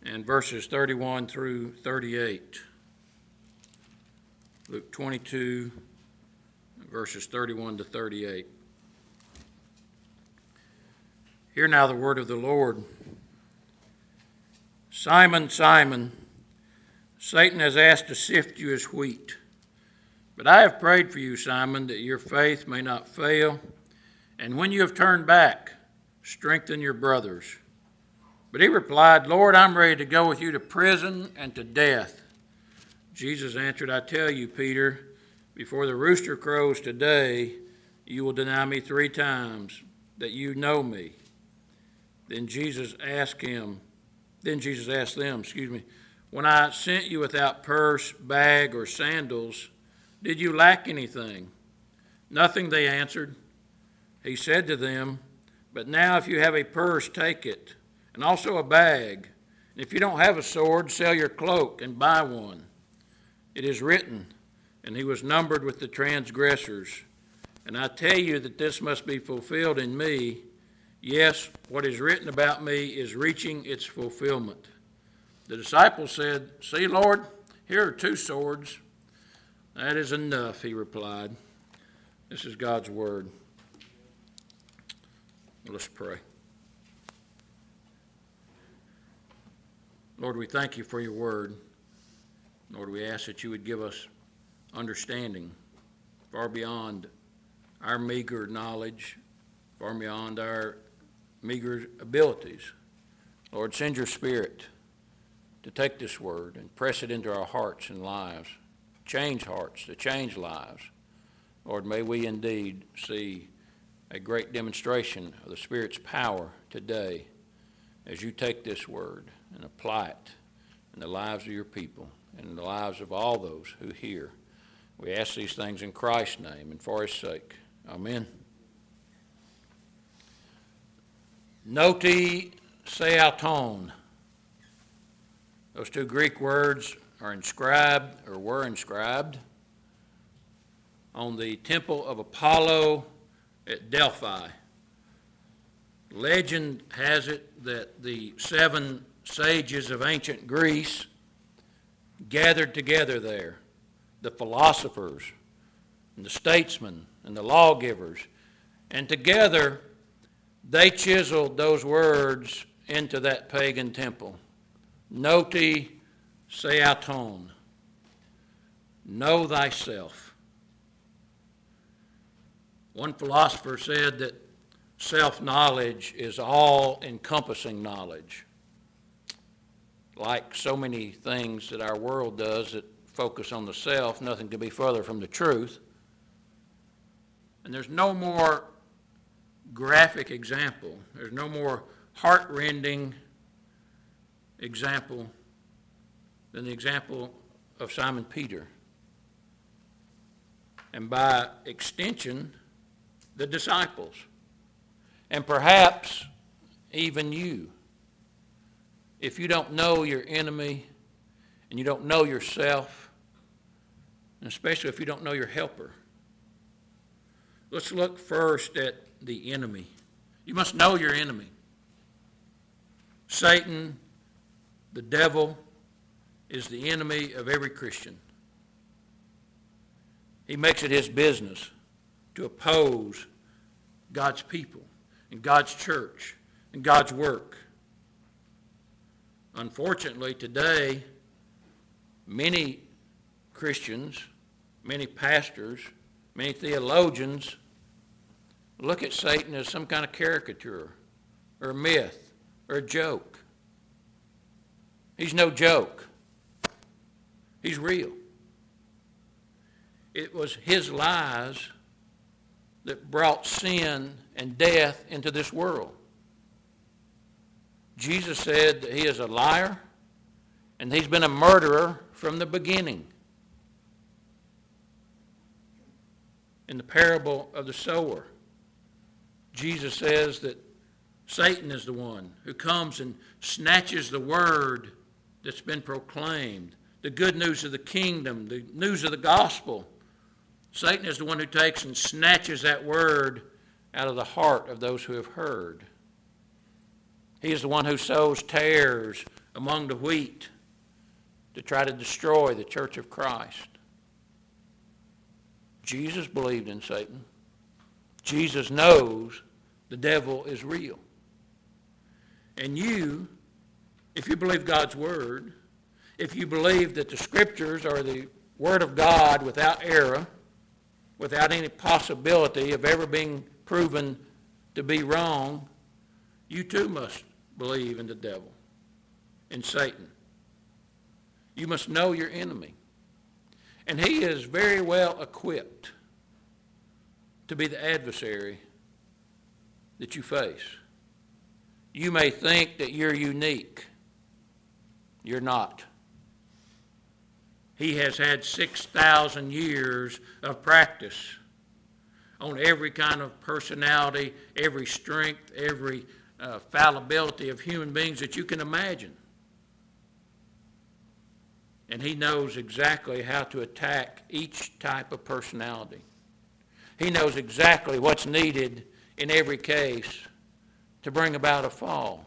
and verses 31 through 38. Luke 22, verses 31 to 38. Hear now the word of the Lord. Simon, Simon, Satan has asked to sift you as wheat. But I have prayed for you, Simon, that your faith may not fail. And when you have turned back, strengthen your brothers. But he replied, Lord, I'm ready to go with you to prison and to death. Jesus answered, I tell you, Peter, before the rooster crows today, you will deny me 3 times that you know me. Then Jesus asked them, when I sent you without purse, bag, or sandals, did you lack anything? Nothing, they answered. He said to them, but now if you have a purse, take it, and also a bag. And if you don't have a sword, sell your cloak and buy one. It is written, and he was numbered with the transgressors. And I tell you that this must be fulfilled in me. Yes, what is written about me is reaching its fulfillment. The disciples said, see, Lord, here are 2 swords. That is enough, he replied. This is God's word. Let's pray. Lord, we thank you for your word. Lord, we ask that you would give us understanding far beyond our meager knowledge, far beyond our meager abilities. Lord, send your Spirit to take this word and press it into our hearts and lives. Change hearts, to change lives. Lord, may we indeed see a great demonstration of the Spirit's power today as you take this word and apply it in the lives of your people and in the lives of all those who hear. We ask these things in Christ's name and for his sake. Amen. Noti seauton. Those 2 Greek words are inscribed or were inscribed on the temple of Apollo at Delphi. Legend has it that the 7 sages of ancient Greece gathered together there, the philosophers and the statesmen and the lawgivers, and together they chiseled those words into that pagan temple. Noti seauton. Know thyself. One philosopher said that self-knowledge is all-encompassing knowledge. Like so many things that our world does that focus on the self, nothing could be further from the truth. And there's no more graphic example, there's no more heart-rending example than the example of Simon Peter. And by extension, the disciples. And perhaps even you. If you don't know your enemy and you don't know yourself, and especially if you don't know your helper. Let's look first at the enemy. You must know your enemy. Satan, the devil, is the enemy of every Christian. He makes it his business to oppose God's people and God's church and God's work. Unfortunately, today, many Christians, many pastors, many theologians look at Satan as some kind of caricature or a myth or a joke. He's no joke. He's real. It was his lies that brought sin and death into this world. Jesus said that he is a liar and he's been a murderer from the beginning. In the parable of the sower, Jesus says that Satan is the one who comes and snatches the word that's been proclaimed, the good news of the kingdom, the news of the gospel. Satan is the one who takes and snatches that word out of the heart of those who have heard. He is the one who sows tares among the wheat to try to destroy the church of Christ. Jesus believed in Satan. Jesus knows the devil is real. And you, if you believe God's word, if you believe that the scriptures are the word of God without error, without any possibility of ever being proven to be wrong, you too must believe in the devil, in Satan. You must know your enemy. And he is very well equipped to be the adversary that you face. You may think that you're unique. You're not. He has had 6,000 years of practice on every kind of personality, every strength, every fallibility of human beings that you can imagine. And he knows exactly how to attack each type of personality. He knows exactly what's needed in every case to bring about a fall.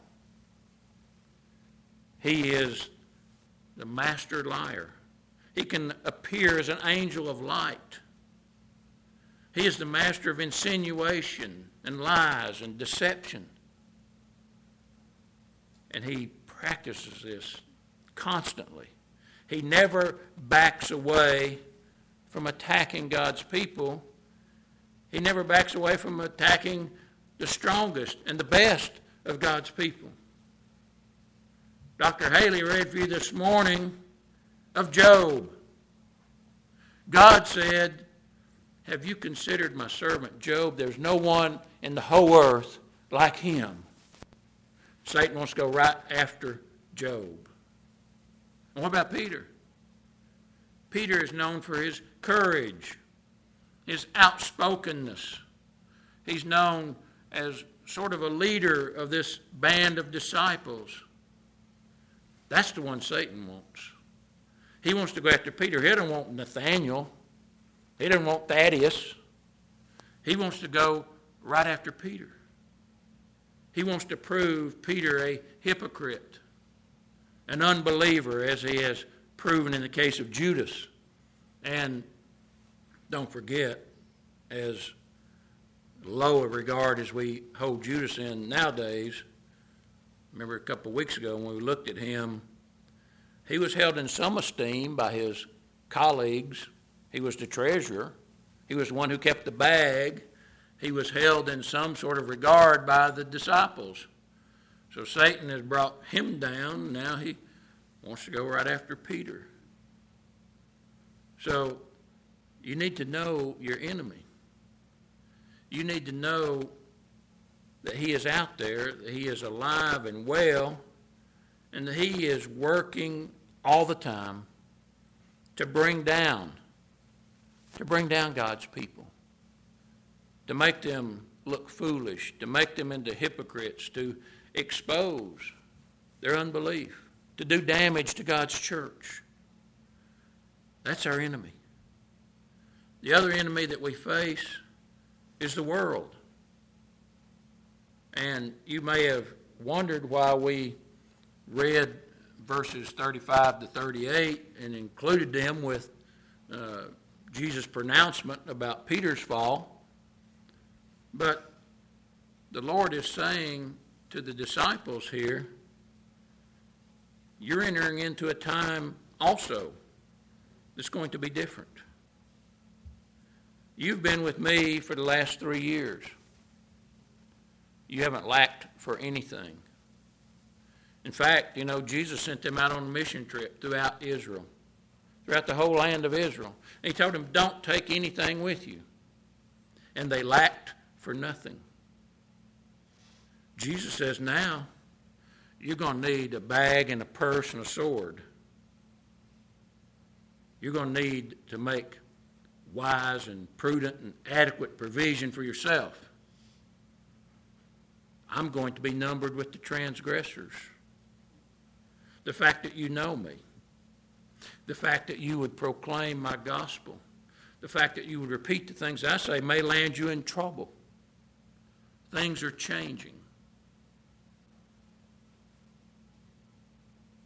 He is the master liar. He can appear as an angel of light. He is the master of insinuation and lies and deception. And he practices this constantly. He never backs away from attacking God's people. He never backs away from attacking the strongest and the best of God's people. Dr. Haley read for you this morning of Job. God said, "Have you considered my servant Job? There's no one in the whole earth like him." Satan wants to go right after Job. And what about Peter? Peter is known for his courage, his outspokenness. He's known as sort of a leader of this band of disciples. That's the one Satan wants. He wants to go after Peter. He doesn't want Nathaniel. He doesn't want Thaddeus. He wants to go right after Peter. He wants to prove Peter a hypocrite, an unbeliever, as he has proven in the case of Judas. And don't forget, as low a regard as we hold Judas in nowadays, remember a couple of weeks ago when we looked at him, he was held in some esteem by his colleagues. He was the treasurer. He was the one who kept the bag. He was held in some sort of regard by the disciples. So Satan has brought him down. Now he wants to go right after Peter. So you need to know your enemy. You need to know that he is out there, that he is alive and well, and that he is working all the time to bring down God's people, to make them look foolish, to make them into hypocrites, to expose their unbelief, to do damage to God's church. That's our enemy. The other enemy that we face is the world. And you may have wondered why we read verses 35 to 38 and included them with Jesus' pronouncement about Peter's fall. But the Lord is saying to the disciples here, you're entering into a time also that's going to be different. You've been with me for the last 3 years. You haven't lacked for anything. In fact, Jesus sent them out on a mission trip throughout Israel, throughout the whole land of Israel. And he told them, don't take anything with you. And they lacked for nothing. Jesus says, now, you're going to need a bag and a purse and a sword. You're going to need to make wise and prudent and adequate provision for yourself. I'm going to be numbered with the transgressors. The fact that you know me, the fact that you would proclaim my gospel, the fact that you would repeat the things I say may land you in trouble. Things are changing.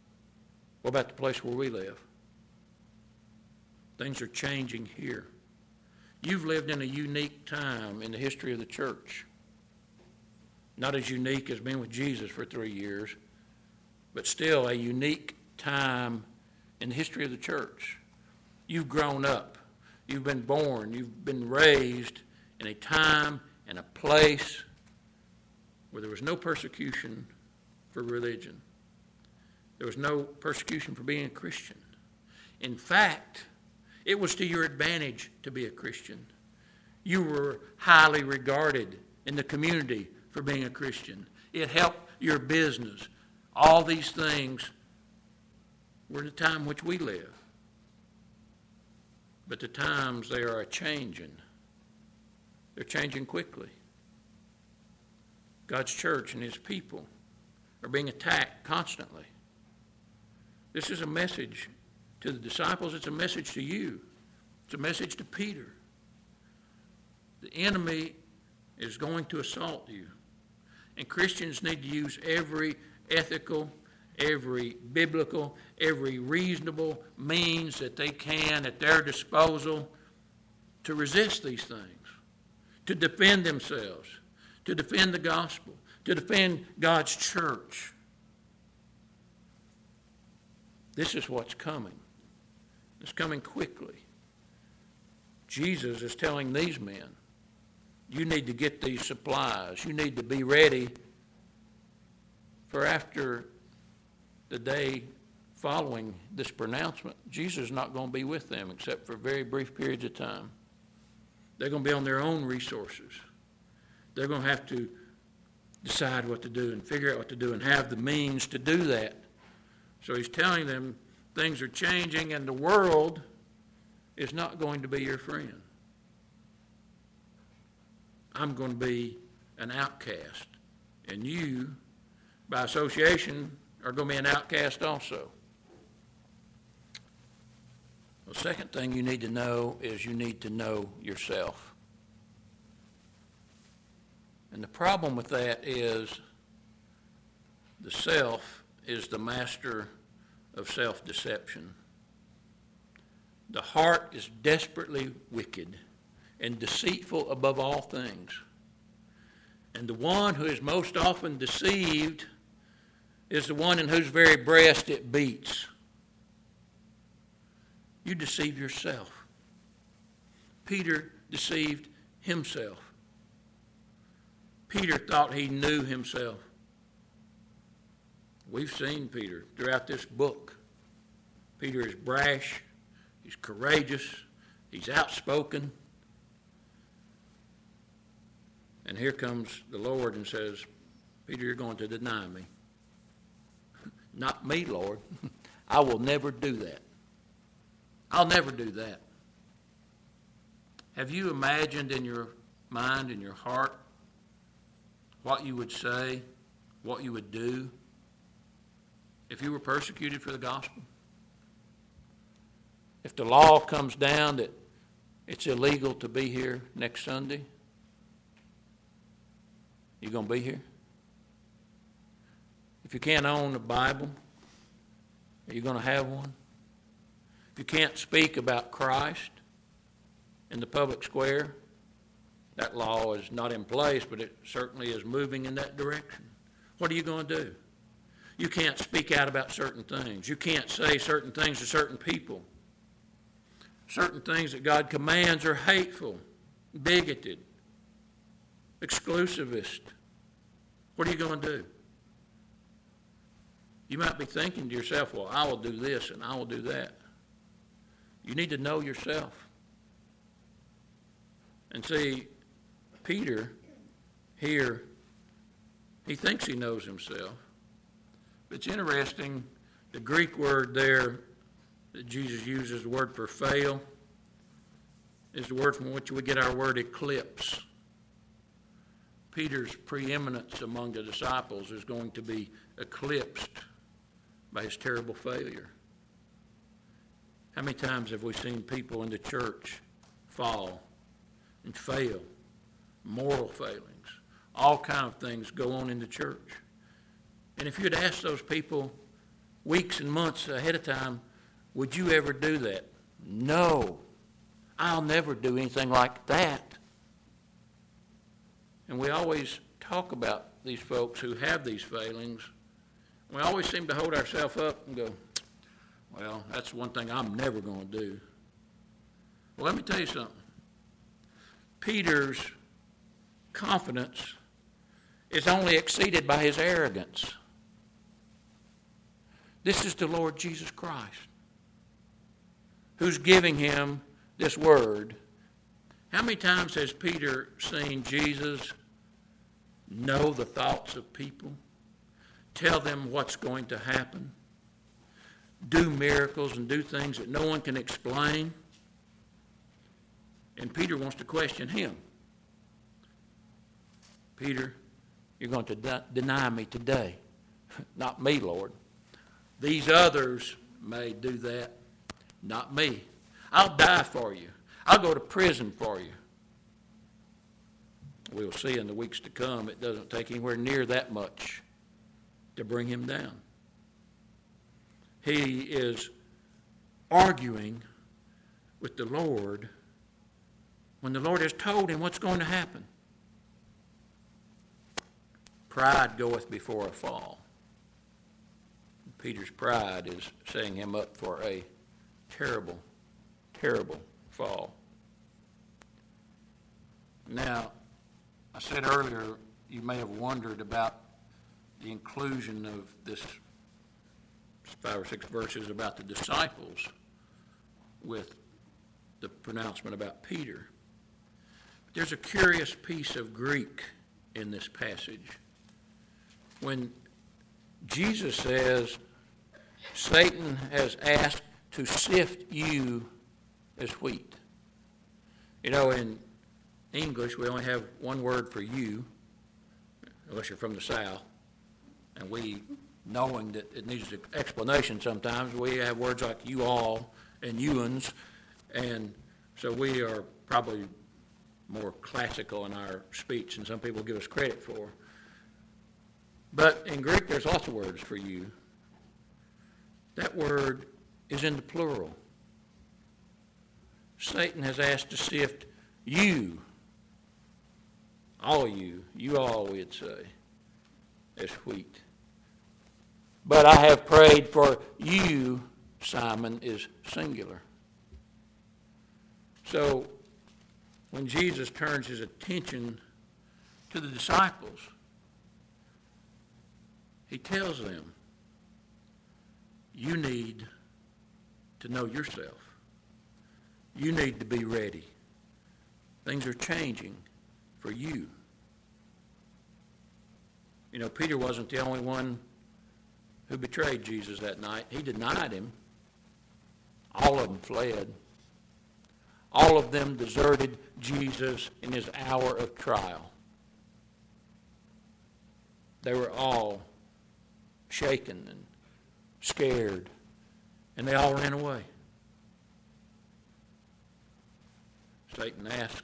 What about the place where we live? Things are changing here. You've lived in a unique time in the history of the church. Not as unique as being with Jesus for 3 years, but still a unique time in the history of the church. You've grown up. You've been born. You've been raised in a time and a place where there was no persecution for religion. There was no persecution for being a Christian. In fact, it was to your advantage to be a Christian. You were highly regarded in the community for being a Christian. It helped your business. All these things were the time in which we live. But the times, they are a-changing. They're changing quickly. God's church and his people are being attacked constantly. This is a message to the disciples. It's a message to you. It's a message to Peter. The enemy is going to assault you. And Christians need to use every ethical, every biblical, every reasonable means that they can at their disposal to resist these things, to defend themselves, to defend the gospel, to defend God's church. This is what's coming. It's coming quickly. Jesus is telling these men, you need to get these supplies. You need to be ready for after the day following this pronouncement. Jesus is not going to be with them except for very brief periods of time. They're going to be on their own resources. They're going to have to decide what to do and figure out what to do and have the means to do that. So he's telling them things are changing and the world is not going to be your friend. I'm going to be an outcast. And you, by association, are going to be an outcast also. The second thing you need to know is you need to know yourself. And the problem with that is the self is the master of self-deception. The heart is desperately wicked and deceitful above all things. And the one who is most often deceived is the one in whose very breast it beats. You deceive yourself. Peter deceived himself. Peter thought he knew himself. We've seen Peter throughout this book. Peter is brash, he's courageous, he's outspoken. And here comes the Lord and says, Peter, you're going to deny me. Not me, Lord. I will never do that. I'll never do that. Have you imagined in your mind, in your heart, what you would say, what you would do if you were persecuted for the gospel? If the law comes down that it's illegal to be here next Sunday, you going to be here? If you can't own a Bible, are you going to have one? If you can't speak about Christ in the public square, that law is not in place, but it certainly is moving in that direction. What are you going to do? You can't speak out about certain things. You can't say certain things to certain people. Certain things that God commands are hateful, bigoted, exclusivist. What are you going to do? You might be thinking to yourself, well, I will do this and I will do that. You need to know yourself. And see, Peter here, he thinks he knows himself. But it's interesting, the Greek word there that Jesus uses, the word for fail, is the word from which we get our word eclipse. Peter's preeminence among the disciples is going to be eclipsed by his terrible failure. How many times have we seen people in the church fall and fail? Moral failings, all kinds of things go on in the church. And if you'd ask those people weeks and months ahead of time, would you ever do that? No, I'll never do anything like that. And we always talk about these folks who have these failings. We always seem to hold ourselves up and go, well, that's one thing I'm never going to do. Well, let me tell you something. Peter's confidence is only exceeded by his arrogance. This is the Lord Jesus Christ who's giving him this word. How many times has Peter seen Jesus know the thoughts of people, tell them what's going to happen, do miracles and do things that no one can explain? And Peter wants to question him. Peter, you're going to deny me today. Not me, Lord. These others may do that. Not me. I'll die for you. I'll go to prison for you. We'll see in the weeks to come, it doesn't take anywhere near that much to bring him down. He is arguing with the Lord when the Lord has told him what's going to happen. Pride goeth before a fall. Peter's pride is setting him up for a terrible, terrible fall. Now, I said earlier, you may have wondered about the inclusion of this 5 or 6 verses about the disciples with the pronouncement about Peter. But there's a curious piece of Greek in this passage. When Jesus says, Satan has asked to sift you as wheat. You know, in English, we only have one word for you, unless you're from the South. And we, knowing that it needs an explanation sometimes, we have words like you all and youans. And so we are probably more classical in our speech than some people give us credit for. But in Greek, there's lots of words for you. That word is in the plural. Satan has asked to sift you, all of you all, we'd say, as wheat. But I have prayed for you, Simon, is singular. So when Jesus turns his attention to the disciples, he tells them, you need to know yourself. You need to be ready. Things are changing for you. You know, Peter wasn't the only one who betrayed Jesus that night. He denied him. All of them fled. All of them deserted Jesus in his hour of trial. They were all shaken and scared, and they all ran away. Satan asked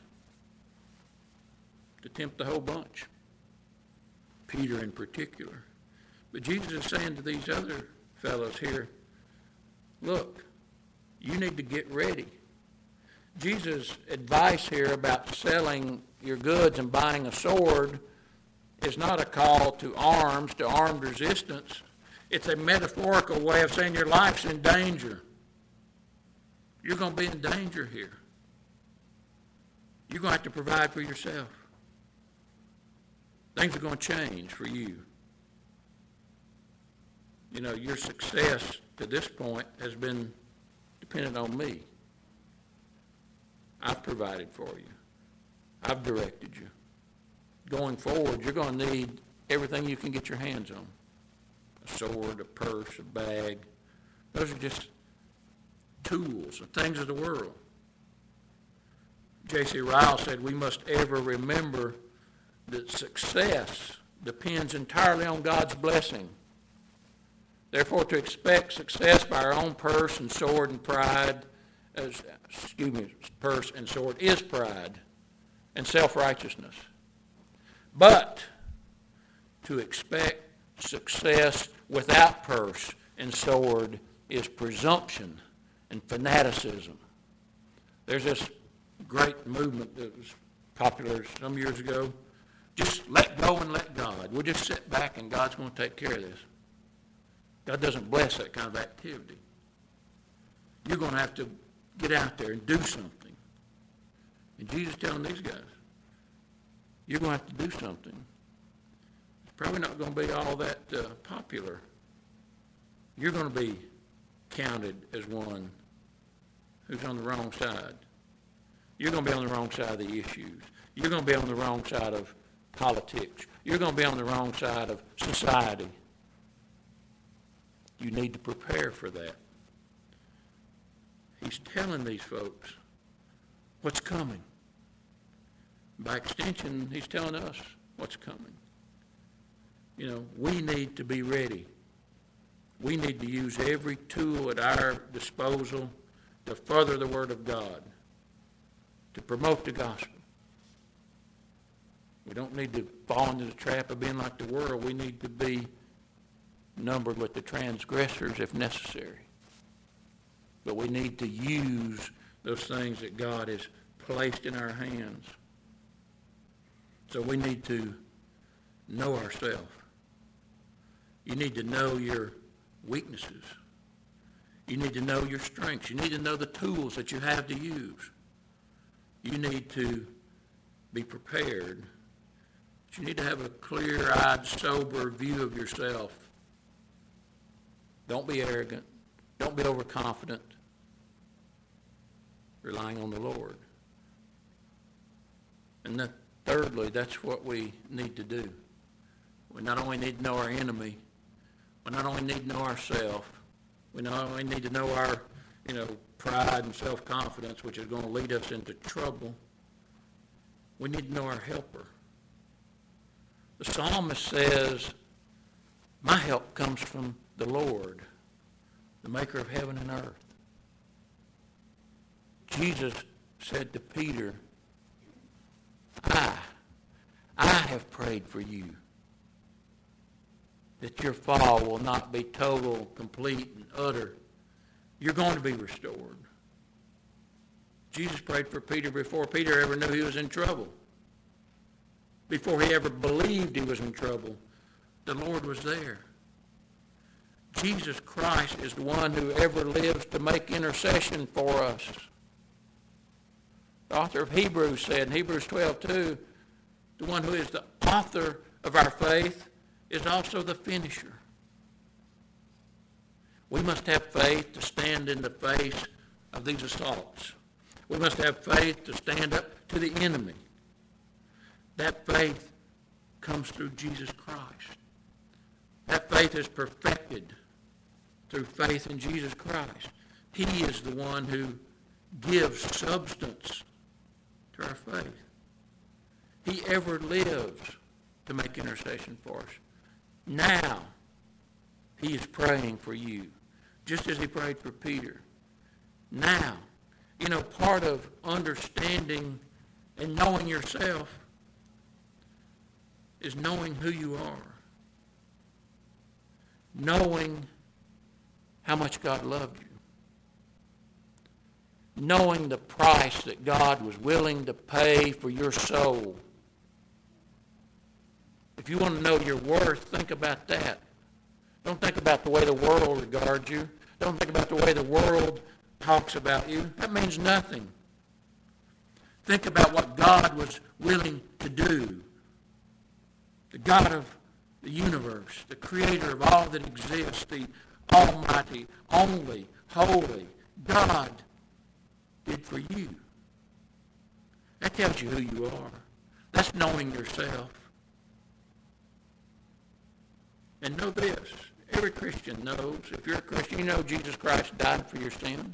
to tempt the whole bunch, Peter in particular. But Jesus is saying to these other fellows here, look, you need to get ready. Jesus' advice here about selling your goods and buying a sword is not a call to arms, to armed resistance. It's a metaphorical way of saying your life's in danger. You're going to be in danger here. You're going to have to provide for yourself. Things are going to change for you. You know, your success to this point has been dependent on me. I've provided for you. I've directed you. Going forward, you're going to need everything you can get your hands on. A sword, a purse, a bag. Those are just tools, the things of the world. J.C. Ryle said we must ever remember that success depends entirely on God's blessing. Therefore, to expect success by our own purse and sword and pride, purse and sword is pride and self-righteousness. But to expect success without purse and sword is presumption and fanaticism. There's this great movement that was popular some years ago. Just let go and let God. We'll just sit back and God's going to take care of this. God doesn't bless that kind of activity. You're going to have to get out there and do something. And Jesus is telling these guys, you're going to have to do something. It's probably not going to be all that popular. You're going to be counted as one who's on the wrong side. You're going to be on the wrong side of the issues. You're going to be on the wrong side of politics. You're going to be on the wrong side of society. You need to prepare for that. He's telling these folks what's coming. By extension, he's telling us what's coming. You know, we need to be ready. We need to use every tool at our disposal to further the Word of God, to promote the gospel. We don't need to fall into the trap of being like the world. We need to be numbered with the transgressors if necessary. But we need to use those things that God has placed in our hands. So we need to know ourselves. You need to know your weaknesses. You need to know your strengths. You need to know the tools that you have to use. You need to be prepared. But you need to have a clear-eyed, sober view of yourself. Don't be arrogant. Don't be overconfident. Relying on the Lord. And then thirdly, that's what we need to do. We not only need to know our enemy, we not only need to know ourselves, we not only need to know our, pride and self-confidence, which is going to lead us into trouble. We need to know our helper. The psalmist says, my help comes from the Lord, the maker of heaven and earth. Jesus said to Peter, I have prayed for you, that your fall will not be total, complete, and utter. You're going to be restored. Jesus prayed for Peter before Peter ever knew he was in trouble. Before he ever believed he was in trouble, the Lord was there. Jesus Christ is the one who ever lives to make intercession for us. The author of Hebrews said in Hebrews 12:2, the one who is the author of our faith is also the finisher. We must have faith to stand in the face of these assaults. We must have faith to stand up to the enemy. That faith comes through Jesus Christ. That faith is perfected through faith in Jesus Christ. He is the one who gives substance to our faith. He ever lives to make intercession for us. Now, he is praying for you, just as he prayed for Peter. Now, part of understanding and knowing yourself is knowing who you are. Knowing how much God loved you. Knowing the price that God was willing to pay for your soul. If you want to know your worth, think about that. Don't think about the way the world regards you. Don't think about the way the world talks about you. That means nothing. Think about what God was willing to do. The God of the universe, the creator of all that exists, the almighty, only, holy God did for you. That tells you who you are. That's knowing yourself. And know this, every Christian knows, if you're a Christian, you know Jesus Christ died for your sins.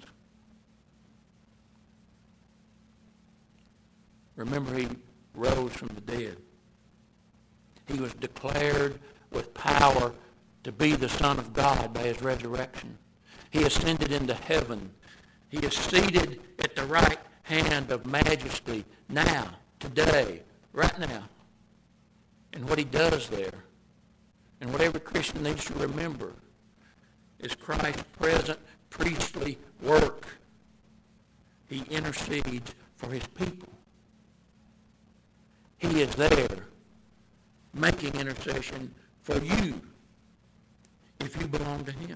Remember, he rose from the dead. He was declared with power to be the Son of God by his resurrection. He ascended into heaven. He is seated at the right hand of majesty now, today, right now. And what he does there, and what every Christian needs to remember, is Christ's present priestly work. He intercedes for his people. He is there making intercession for you if you belong to him.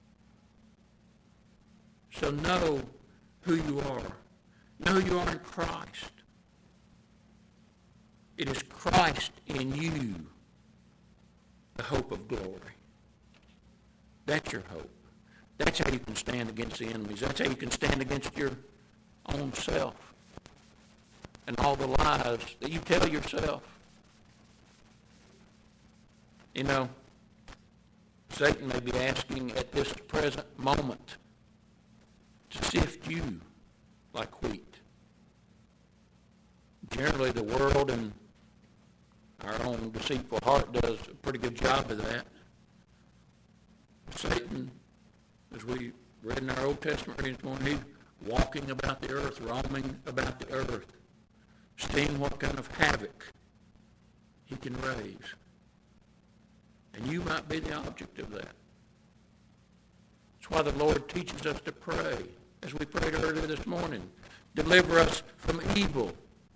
So know who you are. Know who you are in Christ. It is Christ in you, the hope of glory. That's your hope. That's how you can stand against the enemies. That's how you can stand against your own self and all the lies that you tell yourself. You know, Satan may be asking at this present moment to sift you like wheat. Generally, the world and our own deceitful heart does a pretty good job of that. Satan, as we read in our Old Testament reading this morning, he's walking about the earth, roaming about the earth, seeing what kind of havoc he can raise. And you might be the object of that. That's why the Lord teaches us to pray, as we prayed earlier this morning. Deliver us from evil.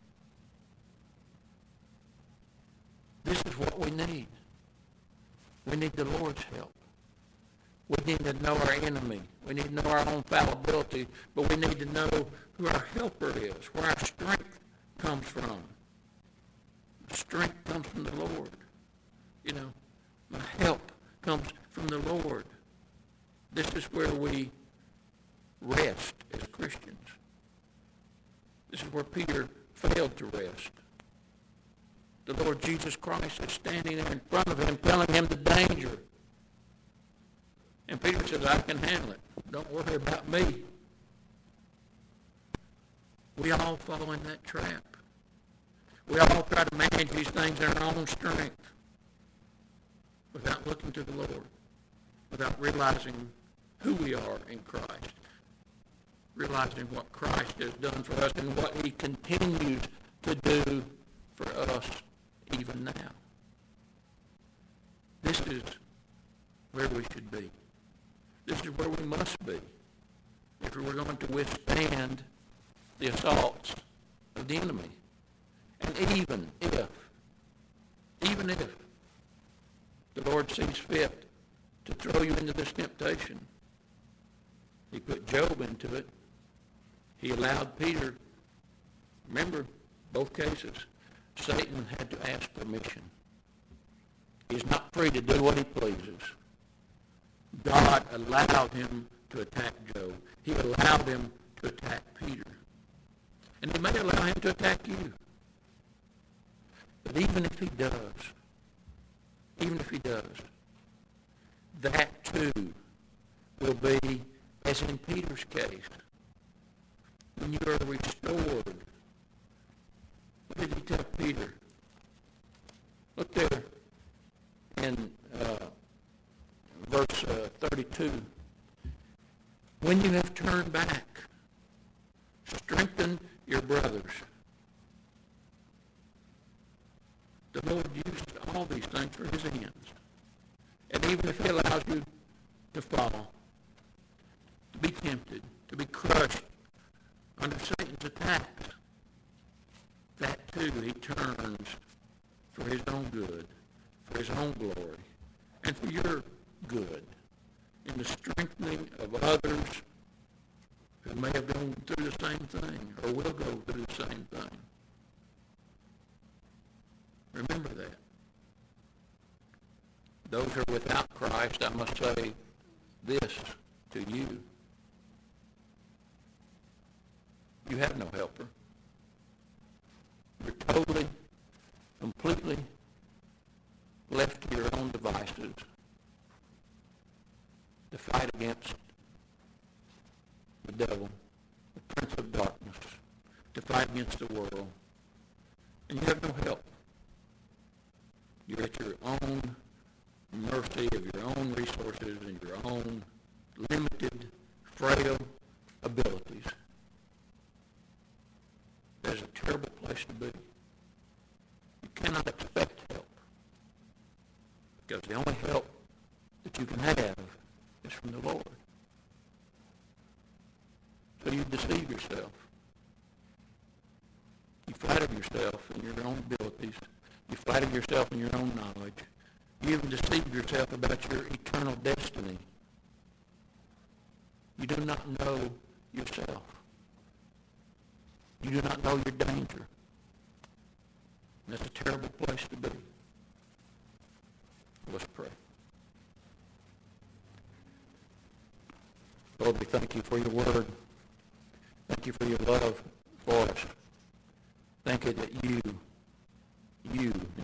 This is what we need. We need the Lord's help. We need to know our enemy. We need to know our own fallibility, but we need to know who our helper is, where our strength comes from. Strength comes from the Lord. You know, my help comes from the Lord. This is where we rest as Christians. This is where Peter failed to rest. The Lord Jesus Christ is standing there in front of him, telling him the danger. And Peter says, I can handle it. Don't worry about me. We all fall in that trap. We all try to manage these things in our own strength without looking to the Lord, without realizing who we are in Christ, realizing what Christ has done for us and what he continues to do for us even now. This is where we should be. This is where we must be if we're going to withstand the assaults of the enemy. And even if the Lord sees fit to throw you into this temptation, he put Job into it. He allowed Peter. Remember, both cases, Satan had to ask permission. He's not free to do what he pleases. God allowed him to attack Job. He allowed him to attack Peter. And he may allow him to attack you. But even if he does, that too will be, as in Peter's case, when you are restored. What did he tell Peter? Look there in verse 32. When you have turned back, strengthen your brothers. The Lord uses all these things for his ends. And even if he allows you to fall, to be tempted, to be crushed under Satan's attacks, that too he turns for his own good, for his own glory, and for your good, in the strengthening of others who may have gone through the same thing or will go through the same thing. Remember that. Those who are without Christ, I must say this to you. You have no helper. You're totally, completely left to your own devices to fight against the devil, the prince of darkness, to fight against the world. And you have no help. You're at your own mercy of your own resources and your own limited, frail abilities. That is a terrible place to be. You cannot expect help, because the only help that you can have is from the So you deceive yourself. You flatter yourself in your own abilities. You flatter yourself in your own knowledge. You even deceive yourself about your eternal destiny. You do not know yourself. You do not know your danger. And that's a terrible place to be. Let's pray. Lord, we thank you for your word. Thank you for your love for us. Thank you that you